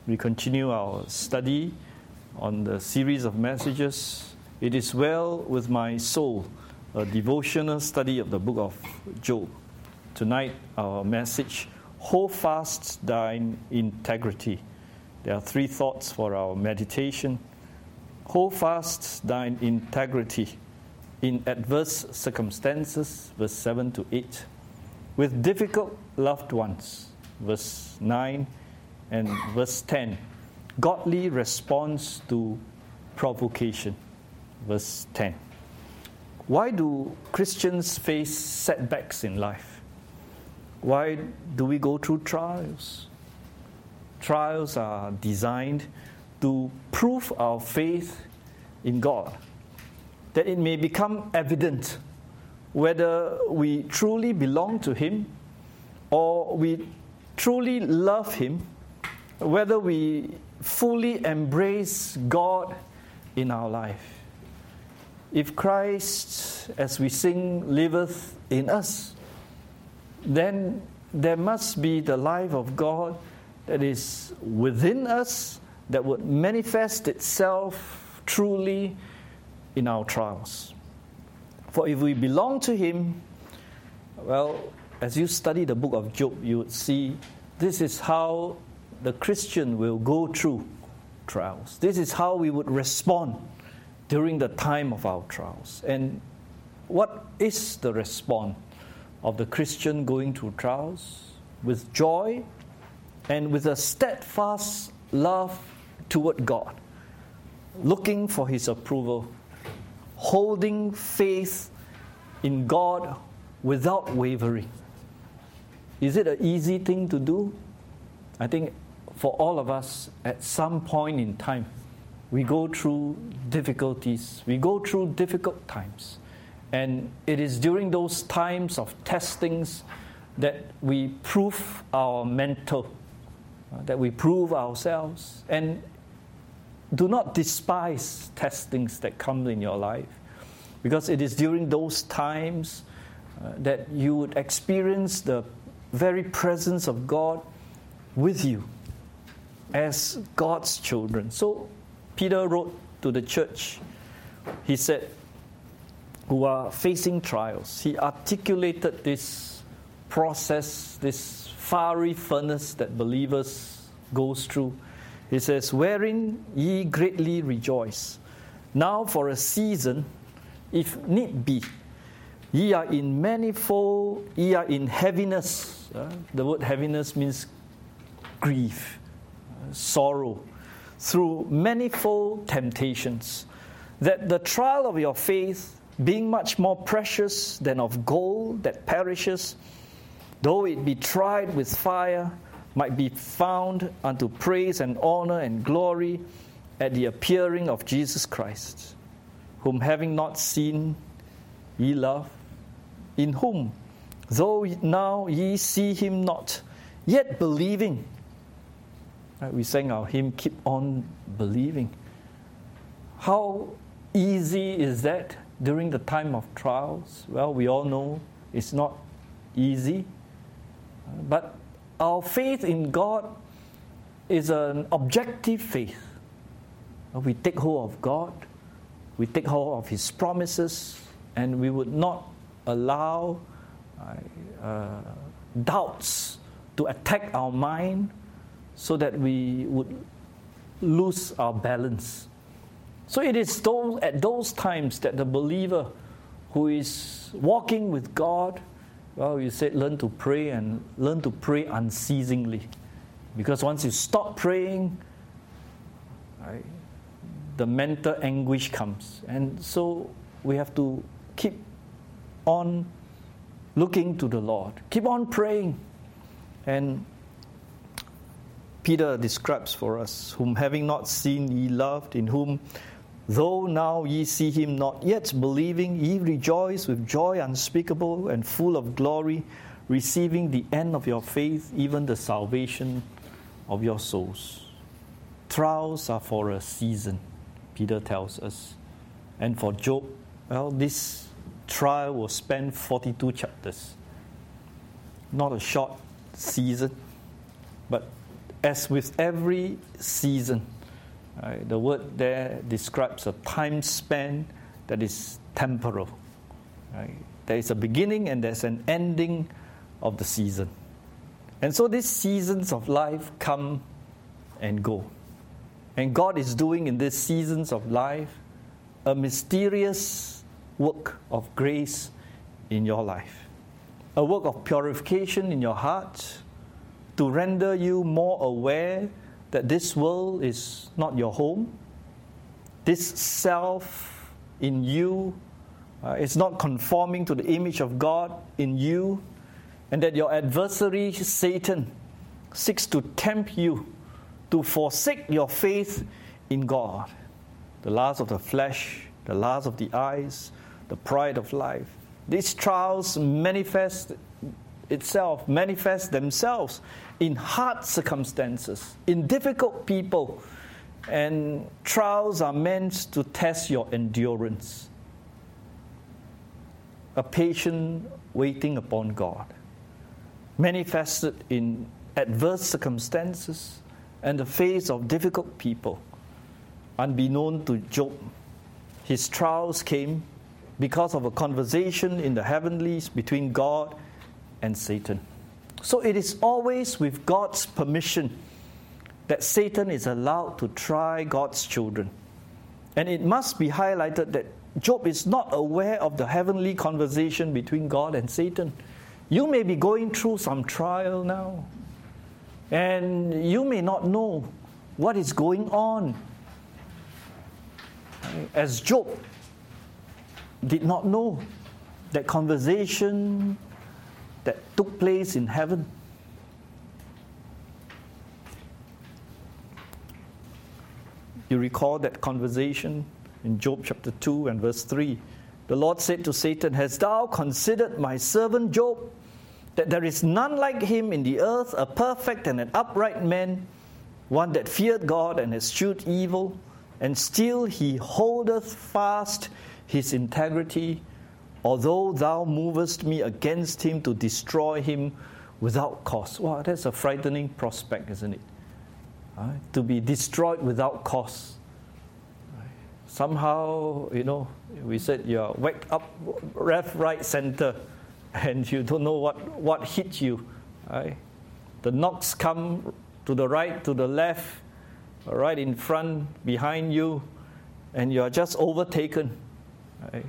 We continue our study on the series of messages, It Is Well With My Soul, a devotional study of the book of Job. Tonight, our message, Hold Fast Thine Integrity. There are three thoughts for our meditation. Hold fast thine integrity in adverse circumstances, verse 7 to 8. With difficult loved ones, verse 9 and verse 10. Godly response to provocation, verse 10. Why do Christians face setbacks in life? Why do we go through trials? Trials are designed to prove our faith in God, that it may become evident whether we truly belong to Him or we truly love Him, whether we fully embrace God in our life. If Christ, as we sing, liveth in us, then there must be the life of God that is within us that would manifest itself truly in our trials. For if we belong to Him, well, as you study the book of Job, you would see this is how the Christian will go through trials. This is how we would respond during the time of our trials. And what is the response of the Christian going through trials? With joy and with a steadfast love toward God, looking for His approval, holding faith in God without wavering. Is it an easy thing to do? I think for all of us, at some point in time, we go through difficulties, we go through difficult times. And it is during those times of testings that we prove our mental, that we prove ourselves. And do not despise testings that come in your life, because it is during those times that you would experience the very presence of God with you as God's children. So Peter wrote to the church. He said, who are facing trials, he articulated this process, this fiery furnace that believers goes through. He says, wherein ye greatly rejoice. Now for a season, if need be, ye are in manifold, ye are in heaviness. The word heaviness means grief, sorrow, through manifold temptations, that the trial of your faith, being much more precious than of gold that perishes, though it be tried with fire, might be found unto praise and honor and glory at the appearing of Jesus Christ, whom having not seen, ye love, in whom, though now ye see Him not, yet believing. We sang our hymn, Keep On Believing. How easy is that during the time of trials? Well, we all know it's not easy. But our faith in God is an objective faith. We take hold of God, we take hold of His promises, and we would not allow doubts to attack our mind so that we would lose our balance. So it is at those times that the believer who is walking with God, well, you said learn to pray and learn to pray unceasingly. Because once you stop praying, the mental anguish comes. And so we have to keep on looking to the Lord. Keep on praying. And Peter describes for us, whom having not seen ye loved, in whom though now ye see Him not, yet believing ye rejoice with joy unspeakable and full of glory, receiving the end of your faith, even the salvation of your souls. Trials are for a season, Peter tells us. And for Job, well, this trial will span 42 chapters. Not a short season, but as with every season, right, the word there describes a time span that is temporal. Right? There is a beginning and there's an ending of the season. And so these seasons of life come and go. And God is doing in these seasons of life a mysterious work of grace in your life. A work of purification in your heart to render you more aware that this world is not your home. This self in you is not conforming to the image of God in you, and that your adversary, Satan, seeks to tempt you to forsake your faith in God. The lust of the flesh, the lust of the eyes, the pride of life. These trials manifest themselves in hard circumstances, in difficult people, and trials are meant to test your endurance. A patient waiting upon God, manifested in adverse circumstances and the face of difficult people. Unbeknown to Job, his trials came because of a conversation in the heavenlies between God and Satan. So it is always with God's permission that Satan is allowed to try God's children. And it must be highlighted that Job is not aware of the heavenly conversation between God and Satan. You may be going through some trial now, and you may not know what is going on. As Job did not know that conversation that took place in heaven. You recall that conversation in Job chapter 2 and verse 3. The Lord said to Satan, "Hast thou considered my servant Job, that there is none like him in the earth, a perfect and an upright man, one that feared God and eschewed evil, and still he holdeth fast his integrity, although thou movest me against him to destroy him without cause." Wow, that's a frightening prospect, isn't it? To be destroyed without cause. Somehow, we said you're whacked up left, right, center, and you don't know what hit you. Right? The knocks come to the right, to the left, right in front, behind you, and you are just overtaken. Right?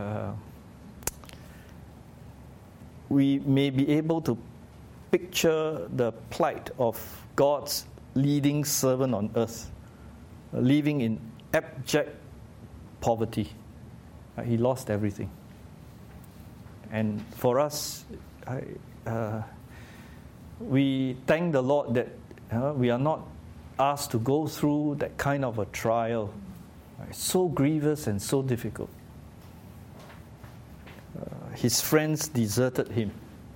We may be able to picture the plight of God's leading servant on earth, living in abject poverty. He lost everything. And for us, we thank the Lord that we are not asked to go through that kind of a trial. So grievous and so difficult. His friends deserted him.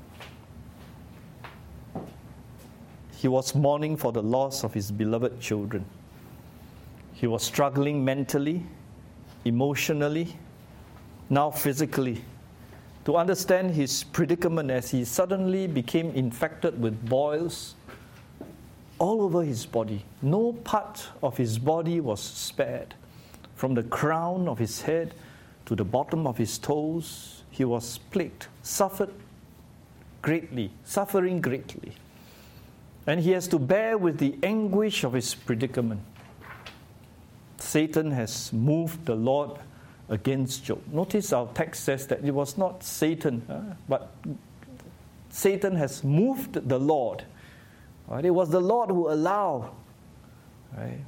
He was mourning for the loss of his beloved children. He was struggling mentally, emotionally, now physically, to understand his predicament as he suddenly became infected with boils all over his body. No part of his body was spared. From the crown of his head to the bottom of his toes, he was plagued, suffering greatly. And he has to bear with the anguish of his predicament. Satan has moved the Lord against Job. Notice our text says that it was not Satan, but Satan has moved the Lord. Right? It was the Lord who allowed. Right?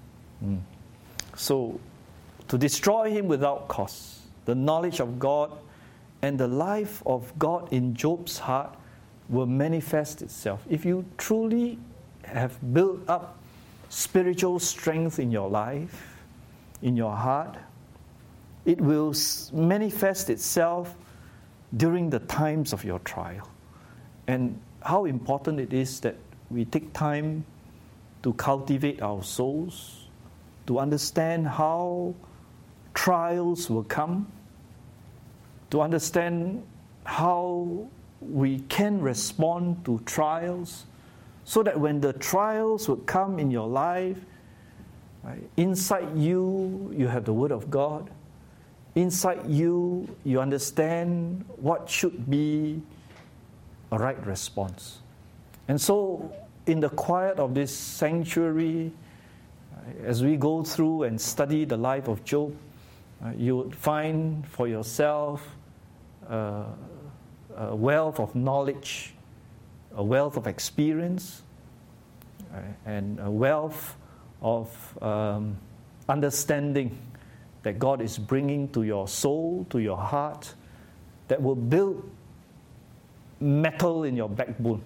So, to destroy him without cause, the knowledge of God and the life of God in Job's heart will manifest itself. If you truly have built up spiritual strength in your life, in your heart, it will manifest itself during the times of your trial. And how important it is that we take time to cultivate our souls, to understand how trials will come, to understand how we can respond to trials, so that when the trials would come in your life, right, inside you, you have the Word of God. Inside you, you understand what should be a right response. And so, in the quiet of this sanctuary, as we go through and study the life of Job, you would find for yourself a wealth of knowledge, a wealth of experience, and a wealth of understanding that God is bringing to your soul, to your heart, that will build metal in your backbone.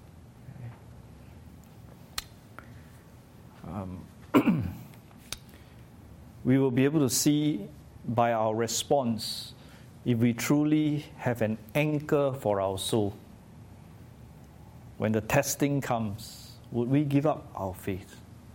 We will be able to see by our response if we truly have an anchor for our soul. When the testing comes, would we give up our faith?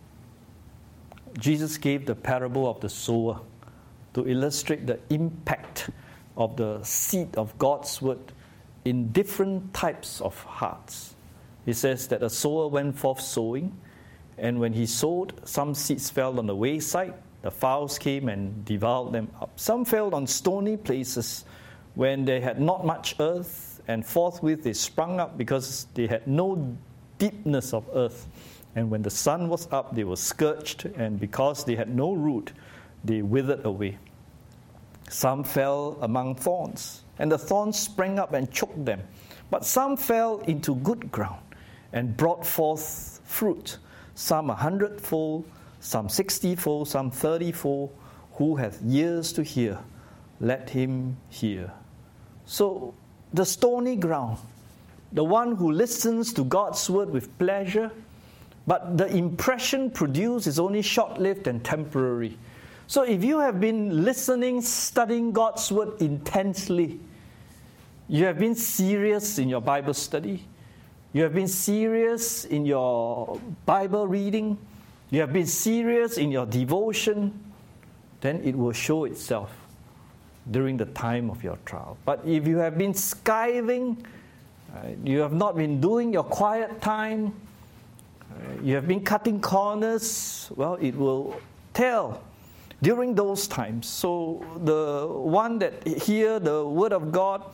Jesus gave the parable of the sower to illustrate the impact of the seed of God's word in different types of hearts. He says that a sower went forth sowing, and when he sowed, some seeds fell on the wayside. The fowls came and devoured them up. Some fell on stony places when they had not much earth, and forthwith they sprung up because they had no deepness of earth. And when the sun was up, they were scorched, and because they had no root, they withered away. Some fell among thorns, and the thorns sprang up and choked them. But some fell into good ground and brought forth fruit, some 100-fold, some 60-fold, some 30-fold. Who hath ears to hear, let him hear. So the stony ground, the one who listens to God's word with pleasure, but the impression produced is only short-lived and temporary. So if you have been listening, studying God's word intensely, you have been serious in your Bible study, you have been serious in your Bible reading, you have been serious in your devotion, then it will show itself during the time of your trial. But if you have been skiving, you have not been doing your quiet time, you have been cutting corners, well, it will tell during those times. So the one that hear the word of God,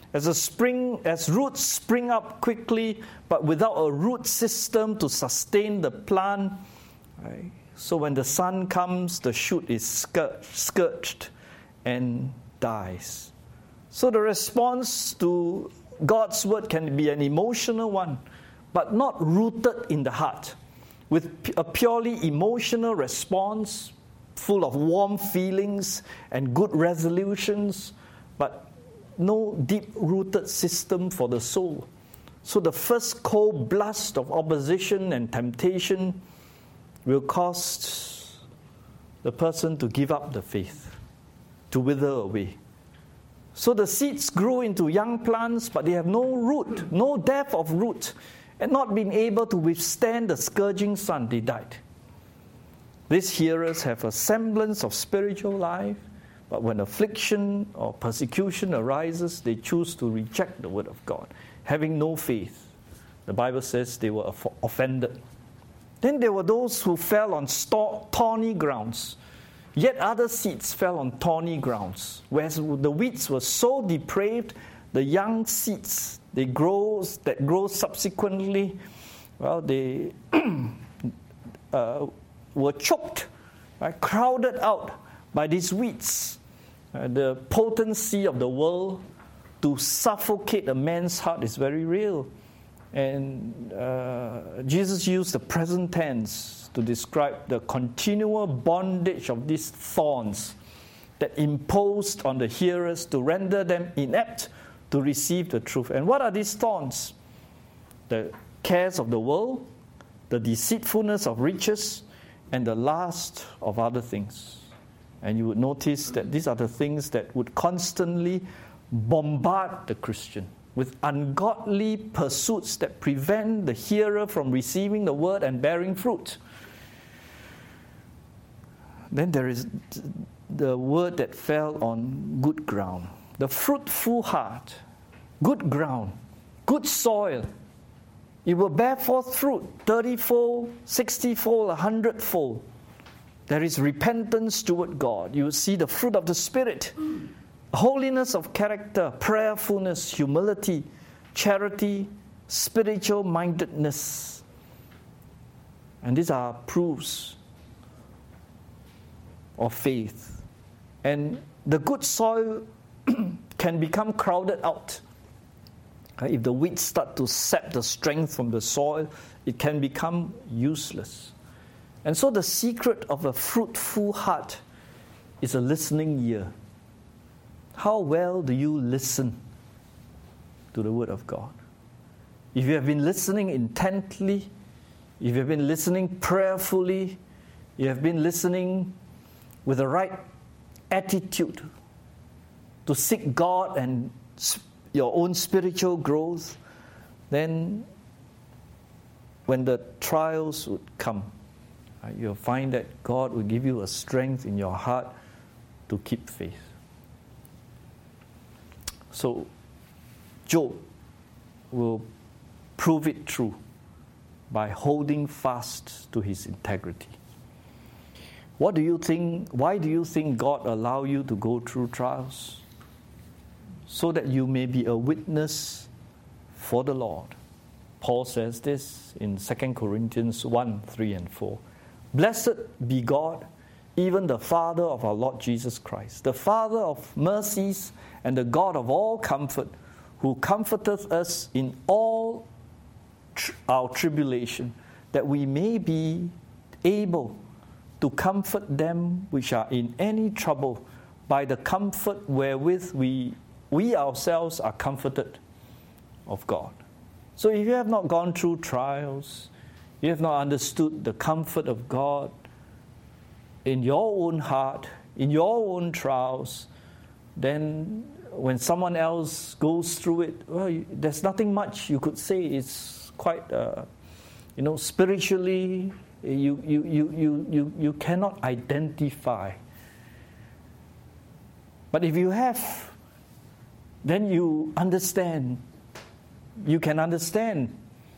as roots spring up quickly, but without a root system to sustain the plant, right? So when the sun comes, the shoot is scorched and dies. So the response to God's word can be an emotional one, but not rooted in the heart. With a purely emotional response, full of warm feelings and good resolutions, but no deep-rooted system for the soul. So the first cold blast of opposition and temptation will cause the person to give up the faith, to wither away. So the seeds grow into young plants, but they have no root, no depth of root, and not being able to withstand the scourging sun, they died. These hearers have a semblance of spiritual life, but when affliction or persecution arises, they choose to reject the word of God, having no faith. The Bible says they were offended. Then there were those who fell on thorny grounds. Yet other seeds fell on thorny grounds, whereas the weeds were so depraved, the young seeds that grow subsequently, well, they were choked, right, crowded out by these weeds. The potency of the world to suffocate a man's heart is very real. And Jesus used the present tense to describe the continual bondage of these thorns that imposed on the hearers to render them inept to receive the truth. And what are these thorns? The cares of the world, the deceitfulness of riches, and the lust of other things. And you would notice that these are the things that would constantly bombard the Christian with ungodly pursuits that prevent the hearer from receiving the word and bearing fruit. Then there is the word that fell on good ground, the fruitful heart, good ground, good soil. It will bear forth fruit, 30-fold, 60-fold, 100-fold. There is repentance toward God. You will see the fruit of the Spirit, holiness of character, prayerfulness, humility, charity, spiritual mindedness. And these are proofs of faith. And the good soil can become crowded out. If the weeds start to sap the strength from the soil, it can become useless. And so the secret of a fruitful heart is a listening ear. How well do you listen to the Word of God? If you have been listening intently, if you have been listening prayerfully, you have been listening with the right attitude to seek God and your own spiritual growth, then when the trials would come, you'll find that God will give you a strength in your heart to keep faith. So, Job will prove it true by holding fast to his integrity. What do you think? Why do you think God allow you to go through trials? So that you may be a witness for the Lord. Paul says this in 2 Corinthians 1, 3 and 4. Blessed be God, even the Father of our Lord Jesus Christ, the Father of mercies and the God of all comfort, who comforteth us in all our tribulation, that we may be able to comfort them which are in any trouble by the comfort wherewith we ourselves are comforted of God. So if you have not gone through trials, you have not understood the comfort of God in your own heart, in your own trials, then when someone else goes through it, well, there's nothing much you could say. It's quite, spiritually, you cannot identify. But if you have, then you understand. You can understand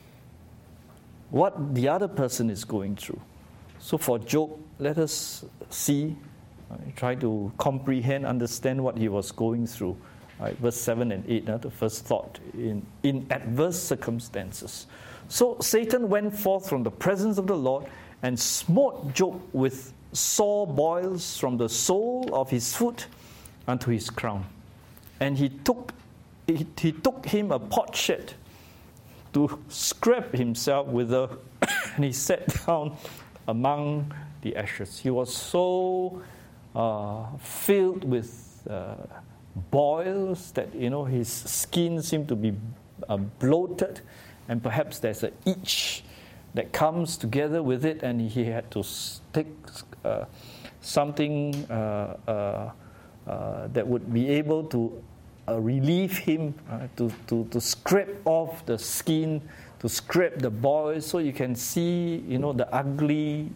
what the other person is going through. So for Job, let us see, try to comprehend, understand what he was going through. Verse 7 and 8, the first thought, in adverse circumstances. So Satan went forth from the presence of the Lord and smote Job with sore boils from the sole of his foot unto his crown. And he took him a potsherd to scrape himself withal, and he sat down among the ashes. He was so filled with boils that his skin seemed to be bloated, and perhaps there's an itch that comes together with it, and he had to take something that would be able to relieve him, to scrape off the skin, to scrape the boils, so you can see, the ugly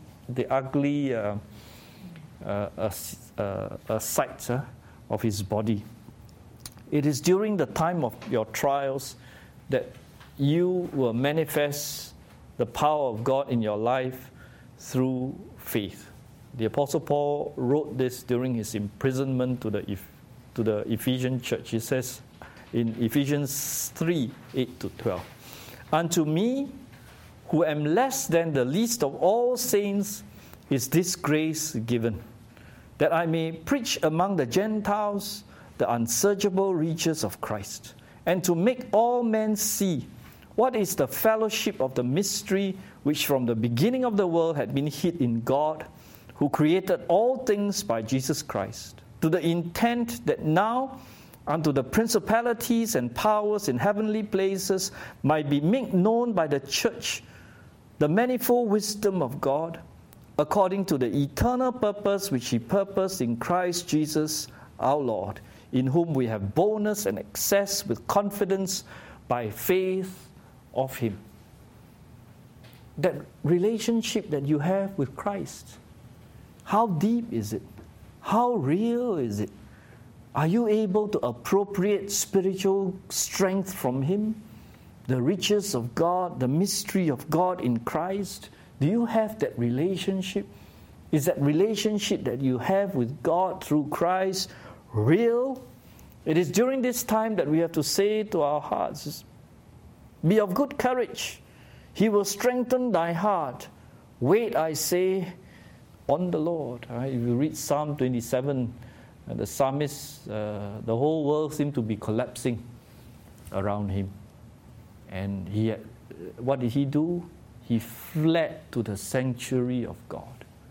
sights of his body. It is during the time of your trials that you will manifest the power of God in your life through faith. The Apostle Paul wrote this during his imprisonment to the Ephesian church. He says in Ephesians 3, 8 to 12, "Unto me, who am less than the least of all saints, is this grace given, that I may preach among the Gentiles the unsearchable riches of Christ, and to make all men see what is the fellowship of the mystery which from the beginning of the world had been hid in God, who created all things by Jesus Christ, to the intent that now unto the principalities and powers in heavenly places might be made known by the church the manifold wisdom of God, according to the eternal purpose which He purposed in Christ Jesus our Lord, in whom we have boldness and access with confidence by faith of Him." That relationship that you have with Christ, how deep is it? How real is it? Are you able to appropriate spiritual strength from Him? the riches of God, the mystery of God in Christ? Do you have that relationship? Is that relationship that you have with God through Christ real? It is during this time that we have to say to our hearts, be of good courage. He will strengthen thy heart. Wait, I say, on the Lord. If you read Psalm 27, the psalmist, the whole world seemed to be collapsing around him. And what did he do? He fled to the sanctuary of God.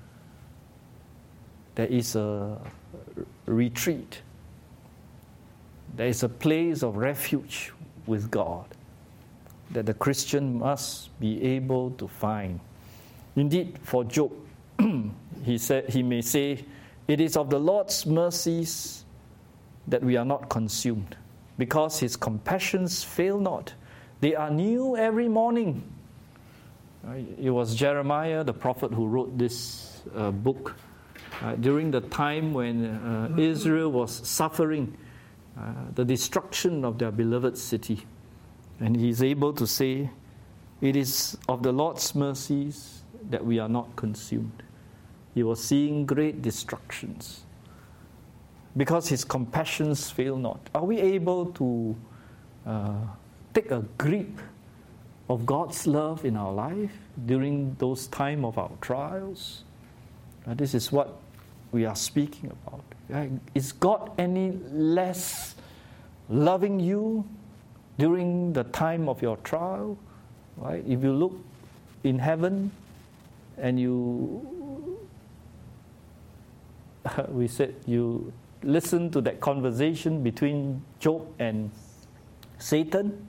There is a retreat. There is a place of refuge with God that the Christian must be able to find. Indeed, for Job, he may say, it is of the Lord's mercies that we are not consumed, because his compassions fail not. They are new every morning. It was Jeremiah, the prophet, who wrote this book during the time when Israel was suffering the destruction of their beloved city. And he's able to say, it is of the Lord's mercies that we are not consumed. He was seeing great destructions because his compassions fail not. Are we able to take a grip of God's love in our life during those times of our trials? This is what we are speaking about. Is God any less loving you during the time of your trial? Right? If you look in heaven and we said you listen to that conversation between Job and Satan,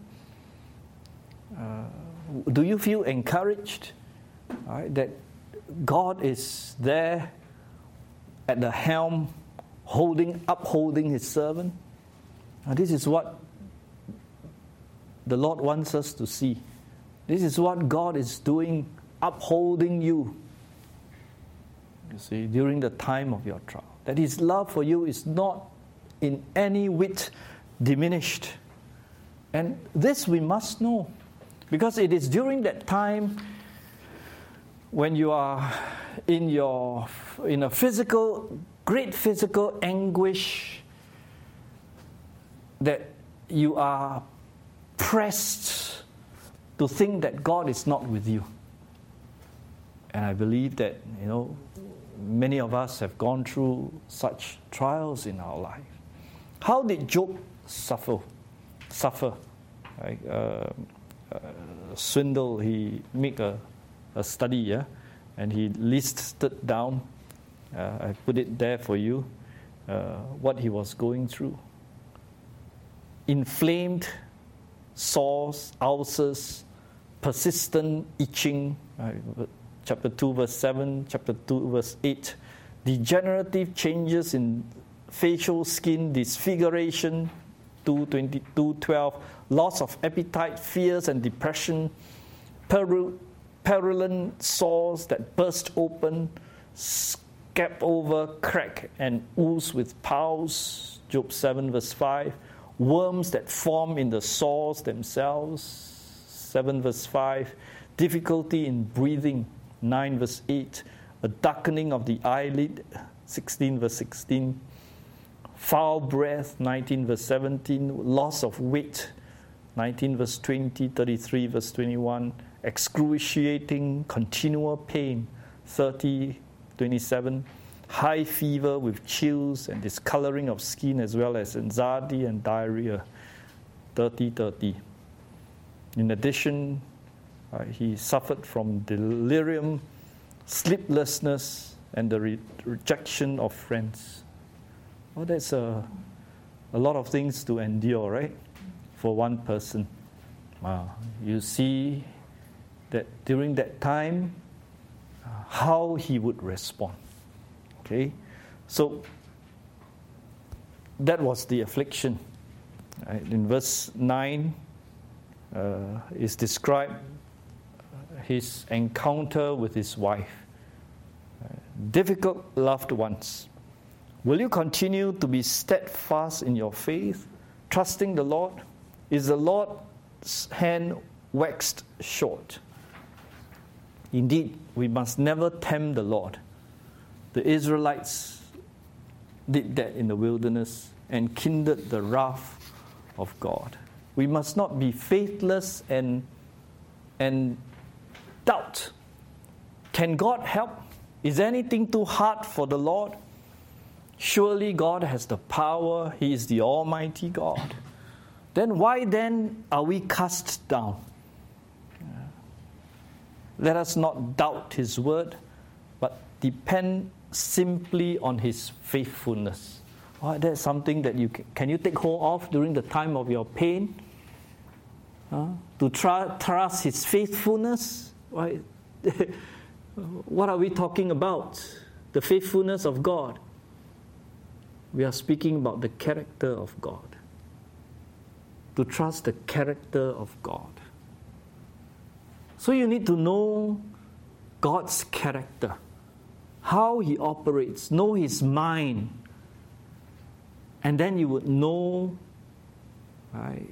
do you feel encouraged, right, that God is there at the helm, upholding his servant? This is what the Lord wants us to see. This is what God is doing, upholding you. You see, during the time of your trial, that his love for you is not in any whit diminished. And this we must know, because it is during that time when you are in a great physical anguish, that you are pressed to think that God is not with you. And I believe that, many of us have gone through such trials in our life. How did Job suffer? Right? Swindle, he made a study, and he listed down, I put it there for you, what he was going through. Inflamed sores, ulcers, persistent itching, chapter 2 verse 7, chapter 2 verse 8, degenerative changes in facial skin disfiguration, 2:12, loss of appetite, fears and depression, purulent sores that burst open, scab over, crack and ooze with pus, Job 7 verse 5, worms that form in the sores themselves, 7 verse 5, difficulty in breathing, 9 verse 8, a darkening of the eyelid, 16 verse 16, foul breath, 19 verse 17, loss of weight, 19 verse 20, 33 verse 21, excruciating continual pain, 30:27, high fever with chills and discoloring of skin, as well as anxiety and diarrhea, 30:30. In addition, he suffered from delirium, sleeplessness, and the rejection of friends. Well, that's a lot of things to endure, right? For one person. You see that during that time, how he would respond. Okay? So, that was the affliction. Right? In verse 9, is described his encounter with his wife. Difficult loved ones. Will you continue to be steadfast in your faith, trusting the Lord? Is the Lord hand waxed short. Indeed, we must never tempt the Lord. The Israelites did that in the wilderness and kindled the wrath of God. We must not be faithless and doubt. Can God help? Is anything too hard for the Lord? Surely God has the power. He is the Almighty God. Then why then are we cast down? Let us not doubt His word, but depend simply on His faithfulness. That's something that can you take hold of during the time of your pain? To trust His faithfulness? Right? What are we talking about? The faithfulness of God. We are speaking about the character of God. To trust the character of God. So you need to know God's character, how He operates, know His mind, and then you would know, right,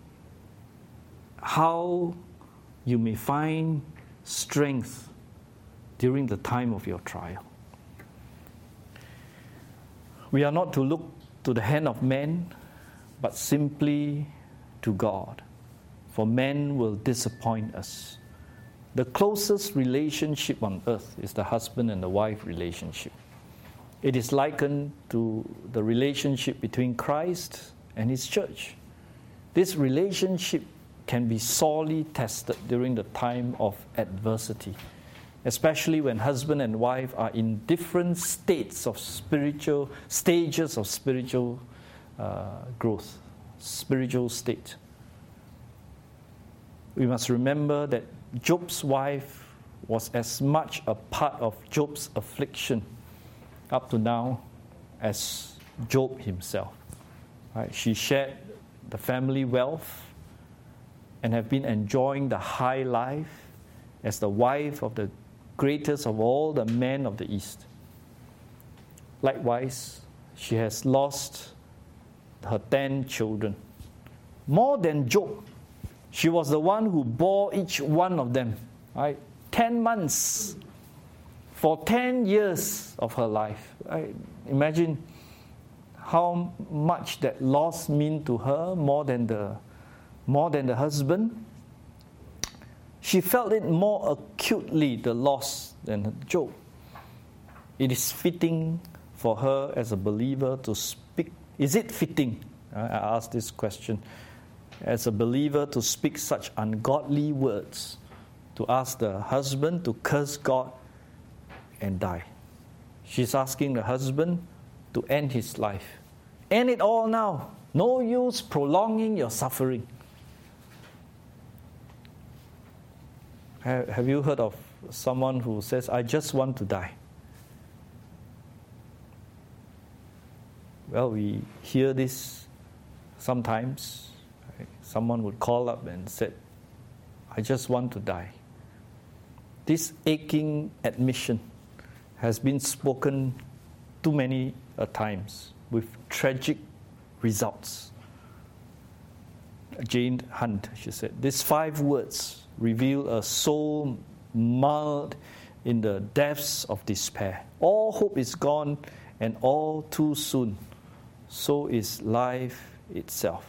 how you may find strength during the time of your trial. We are not to look to the hand of man, but simply to God, for man will disappoint us. The closest relationship on earth is the husband and the wife relationship. It is likened to the relationship between Christ and His church. This relationship can be sorely tested during the time of adversity, especially when husband and wife are in different stages of spiritual growth, spiritual state. We must remember that Job's wife was as much a part of Job's affliction up to now as Job himself. Right? She shared the family wealth and have been enjoying the high life as the wife of the greatest of all the men of the East. Likewise, she has lost her 10 children. More than Job, she was the one who bore each one of them, right? 10 months for 10 years of her life. Right? Imagine how much that loss meant to her more than the husband. She felt it more acutely, the loss, than Job. It is fitting for her as a believer to speak. Is it fitting? I ask this question. As a believer to speak such ungodly words, to ask the husband to curse God and die. She's asking the husband to end his life. End it all now. No use prolonging your suffering. Have you heard of someone who says, I just want to die? Well, we hear this sometimes. Someone would call up and said, I just want to die. This aching admission has been spoken too many times with tragic results. Jane Hunt, she said, these 5 words reveal a soul marred in the depths of despair. All hope is gone, and all too soon. So is life itself.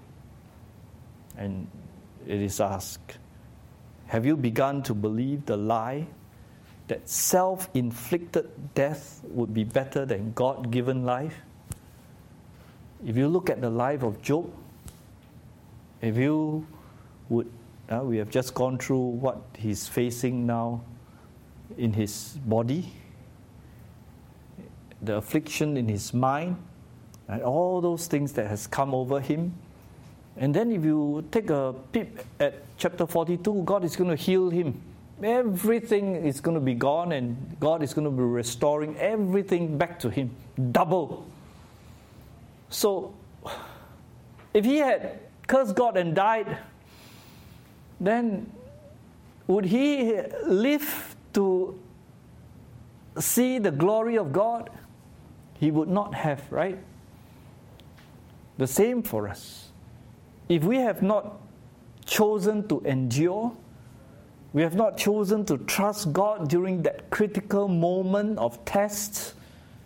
And it is asked, have you begun to believe the lie that self-inflicted death would be better than God-given life? If you look at the life of Job, if you would, we have just gone through what he's facing now in his body, the affliction in his mind, and all those things that has come over him. And then if you take a peep at chapter 42, God is going to heal him. Everything is going to be gone, and God is going to be restoring everything back to him, double. So, if he had cursed God and died, then would he live to see the glory of God? He would not have, right? The same for us. If we have not chosen to endure, we have not chosen to trust God during that critical moment of test,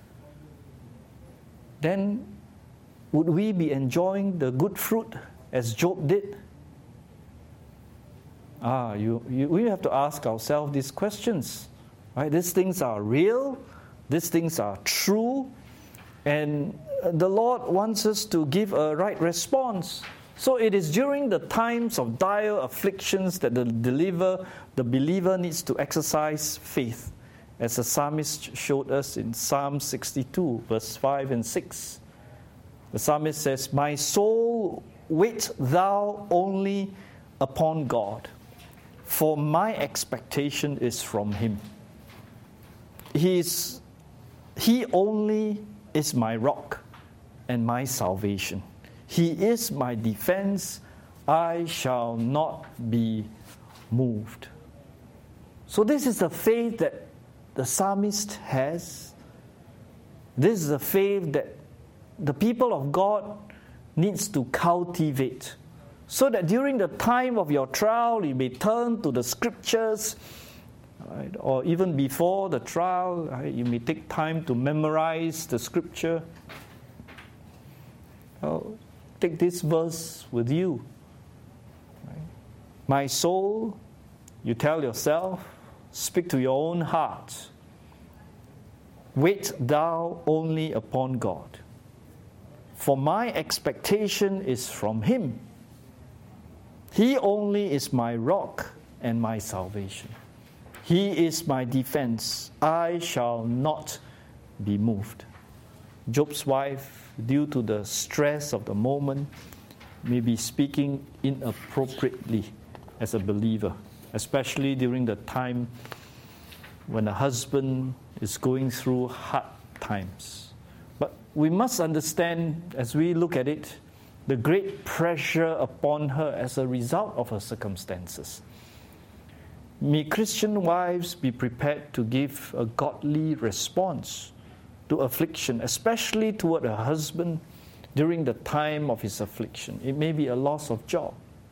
then would we be enjoying the good fruit as Job did? We have to ask ourselves these questions. Right? These things are real, these things are true, and the Lord wants us to give a right response. So it is during the times of dire afflictions that the believer needs to exercise faith, as the psalmist showed us in Psalm 62, verse 5 and 6. The psalmist says, "My soul, wait thou only upon God, for my expectation is from Him. He only is my rock and my salvation. He is my defense. I shall not be moved." So this is the faith that the psalmist has. This is the faith that the people of God needs to cultivate, so that during the time of your trial, you may turn to the scriptures, right? Or even before the trial, right? You may take time to memorize the scripture. Take this verse with you. Right? My soul, you tell yourself, speak to your own heart. Wait thou only upon God, for my expectation is from Him. He only is my rock and my salvation. He is my defense. I shall not be moved. Job's wife, due to the stress of the moment, may be speaking inappropriately as a believer, especially during the time when the husband is going through hard times. But we must understand, as we look at it, the great pressure upon her as a result of her circumstances. May Christian wives be prepared to give a godly response to affliction, especially toward her husband during the time of his affliction. It may be a loss of job,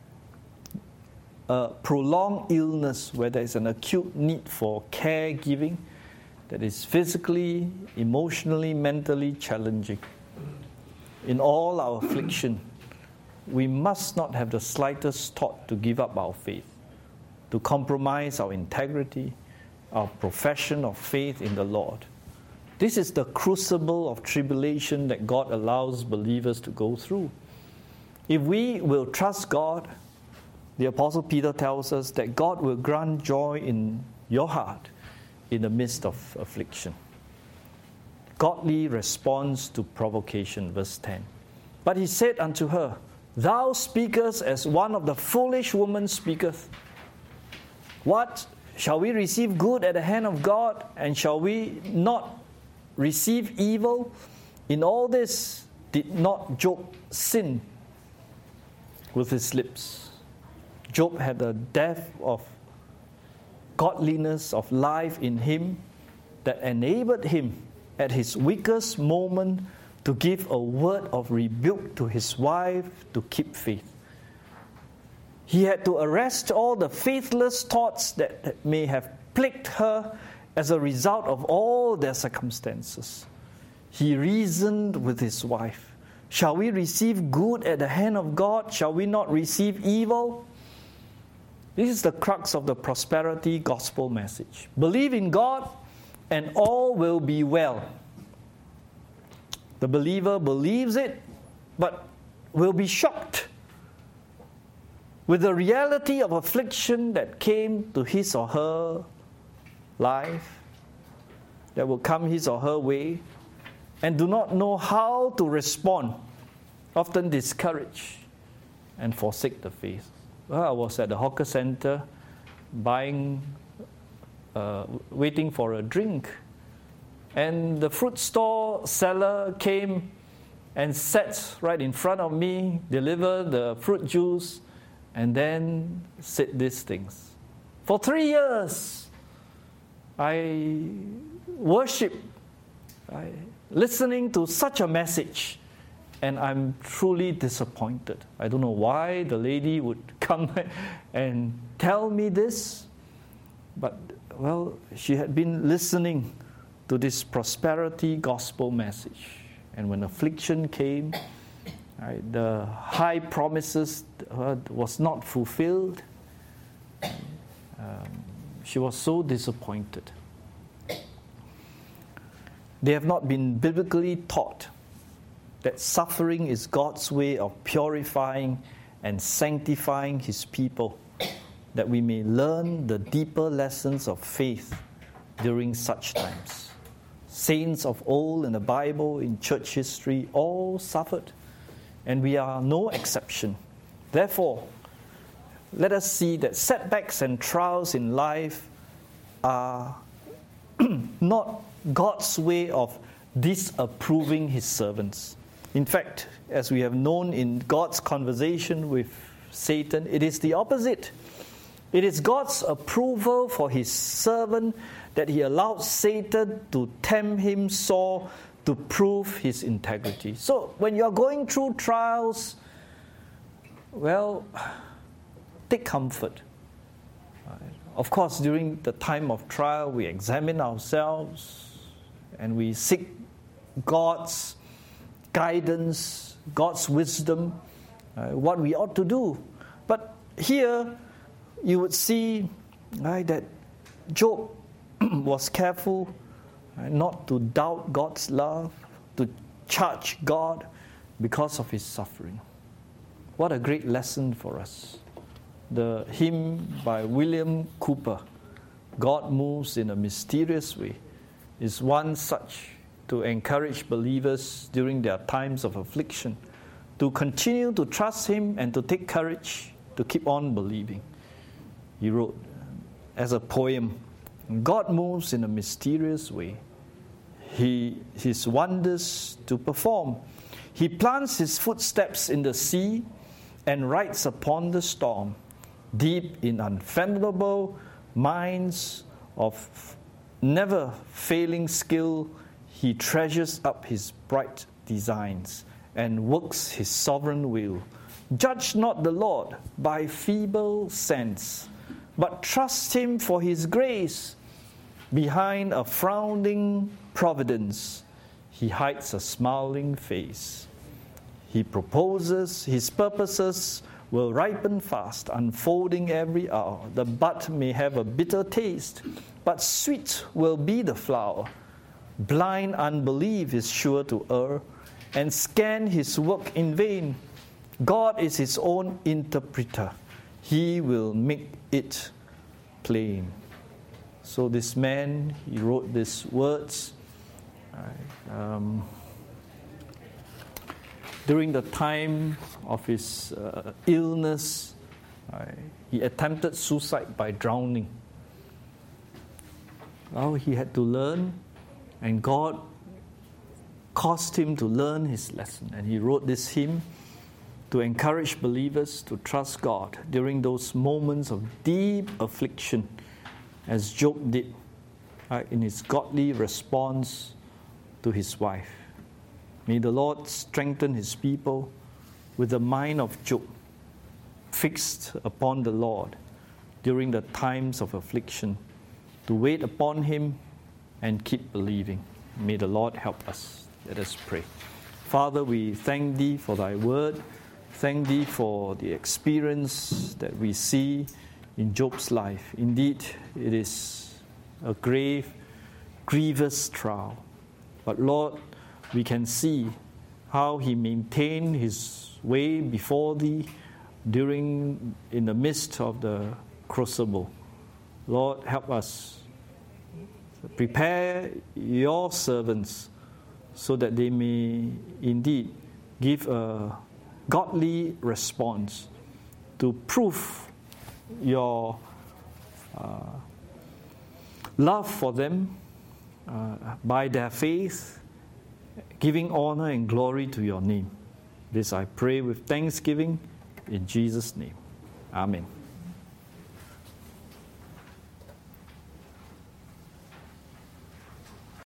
a prolonged illness where there is an acute need for caregiving that is physically, emotionally, mentally challenging. In all our affliction, we must not have the slightest thought to give up our faith, to compromise our integrity, our profession of faith in the Lord. This is the crucible of tribulation that God allows believers to go through. If we will trust God, the Apostle Peter tells us that God will grant joy in your heart in the midst of affliction. Godly response to provocation, verse 10. But he said unto her, Thou speakest as one of the foolish women speaketh. What? Shall we receive good at the hand of God, and shall we not receive evil? In all this did not Job sin with his lips. Job had a depth of godliness, of life in him that enabled him at his weakest moment to give a word of rebuke to his wife to keep faith. He had to arrest all the faithless thoughts that may have plagued her as a result of all their circumstances. He reasoned with his wife. Shall we receive good at the hand of God? Shall we not receive evil? This is the crux of the prosperity gospel message. Believe in God and all will be well. The believer believes it, but will be shocked with the reality of affliction that came to his or her life, that will come his or her way, and do not know how to respond, often discouraged and forsake the faith. Well, I was at the hawker center waiting for a drink, and the fruit store seller came and sat right in front of me, delivered the fruit juice, and then said these things. For 3 years, I worship, listening to such a message, and I'm truly disappointed. I don't know why the lady would come and tell me this? But, well, she had been listening to this prosperity gospel message. And when affliction came, right, the high promises was not fulfilled. She was so disappointed. They have not been biblically taught that suffering is God's way of purifying and sanctifying His people, that we may learn the deeper lessons of faith during such times. Saints of old in the Bible, in church history, all suffered, and we are no exception. Therefore, let us see that setbacks and trials in life are not God's way of disapproving His servants. In fact, as we have known in God's conversation with Satan, it is the opposite. It is God's approval for His servant that He allowed Satan to tempt him sore to prove his integrity. So when you're going through trials, well, take comfort. Of course, during the time of trial, we examine ourselves and we seek God's guidance, God's wisdom, what we ought to do. But here, you would see that Job was careful not to doubt God's love, to charge God because of his suffering. What a great lesson for us. The hymn by William Cooper, God Moves in a Mysterious Way, is one such to encourage believers during their times of affliction to continue to trust Him and to take courage to keep on believing. He wrote as a poem, God moves in a mysterious way. His wonders to perform. He plants His footsteps in the sea and rides upon the storm. Deep in unfathomable minds of never failing skill, He treasures up His bright designs and works His sovereign will. Judge not the Lord by feeble sense, but trust Him for His grace. Behind a frowning providence, He hides a smiling face. He proposes, His purposes will ripen fast, unfolding every hour. The bud may have a bitter taste, but sweet will be the flower. Blind unbelief is sure to err and scan His work in vain. God is His own interpreter. He will make it plain. So this man, he wrote these words during the time of his illness. He attempted suicide by drowning. Well, he had to learn, and God caused him to learn his lesson. And he wrote this hymn to encourage believers to trust God during those moments of deep affliction, as Job did in his godly response to his wife. May the Lord strengthen His people with the mind of Job, fixed upon the Lord during the times of affliction, to wait upon Him and keep believing. May the Lord help us. Let us pray. Father, we thank Thee for Thy word. Thank Thee for the experience that we see in Job's life. Indeed, it is a grave, grievous trial. But Lord, we can see how he maintained his way before Thee in the midst of the crucible. Lord, help us. Prepare Your servants so that they may indeed give a godly response to prove Your love for them by their faith, giving honor and glory to Your name. This I pray with thanksgiving in Jesus' name. Amen.